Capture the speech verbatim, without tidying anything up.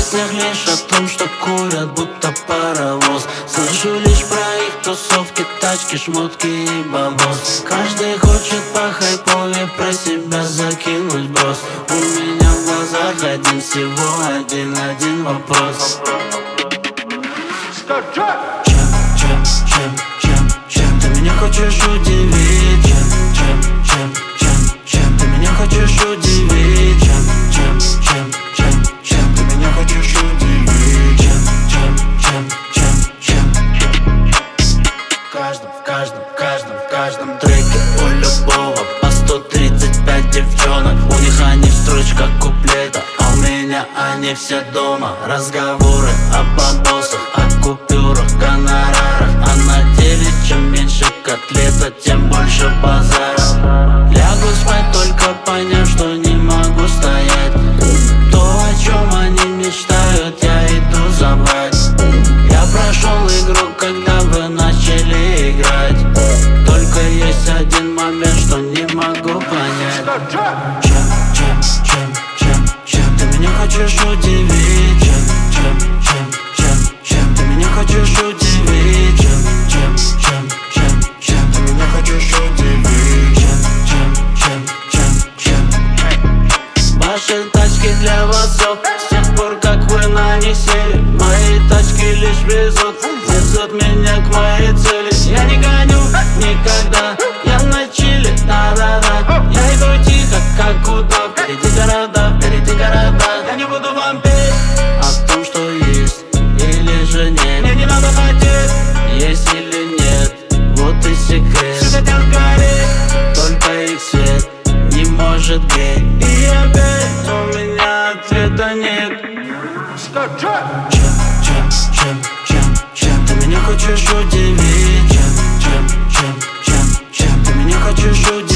песнях лишь о том, что курят, будто паровоз. Слышу лишь про их тусовки, тачки, шмотки и бабос. Каждый хочет по хайпове про себя закинуть брос. У меня в глазах один, всего один, один вопрос. Чем, чем, чем, чем, чем ты меня хочешь удивить? Чем, чем, чем, чем, чем ты меня хочешь удивить? Чем, чем, чем, чем, чем ты меня хочешь удивить? Чем, чем, чем, чем, чем В каждом, в каждом, в каждом, в каждом треке у любого по сто тридцать пять девчонок. У них они в строчках куплета, а у меня они все дома. Разговоры о бабосах, о купюрах, гонорарах, а на деле чем меньше котлета, тем больше базара. Лягу спать, только поняв, что не могу стоять. То, о чем они мечтают, я иду забрать. Я прошел игру, когда вы начали играть. Только есть один момент, что не могу понять. Чем, чем, чем, чем, чем ты меня хочешь удивить? Чем, чем, чем, чем, чем ты меня хочешь удивить? Чем, чем, чем, чем, чем ты меня хочешь удивить? Чем, чем, чем, чем, чем Ваши тачки для вас все. С тех пор, как вы на них сели, мои тачки лишь везут, везут меня к моей цели. Я не гоню никогда, я на чиле, да-да-да. Я иду тихо, как удав, впереди города, впереди города. Я не буду вам петь о том, что есть или же нет. Мне не надо хотеть, есть или нет, вот и секрет. Все хотят гореть, только их свет не может греть. И опять у меня ответа нет. Чем, чем, чем, чем, чем ты меня хочешь удивить? Чем, чем, чем, чем, чем ты меня хочешь удивить?